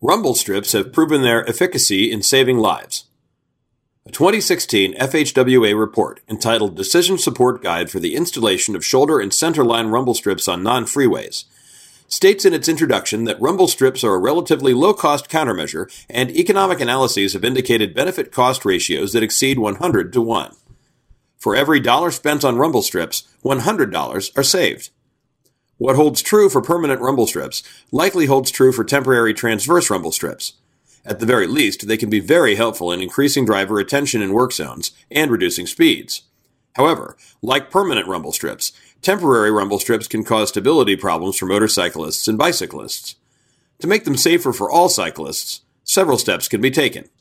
Rumble strips have proven their efficacy in saving lives. A 2016 FHWA report entitled Decision Support Guide for the Installation of Shoulder and Centerline Rumble Strips on Non-Freeways states in its introduction that rumble strips are a relatively low-cost countermeasure, and economic analyses have indicated benefit-cost ratios that exceed 100 to 1. For every dollar spent on rumble strips, $100 are saved. What holds true for permanent rumble strips likely holds true for temporary transverse rumble strips. At the very least, they can be very helpful in increasing driver attention in work zones and reducing speeds. However, like permanent rumble strips, temporary rumble strips can cause stability problems for motorcyclists and bicyclists. To make them safer for all cyclists, several steps can be taken.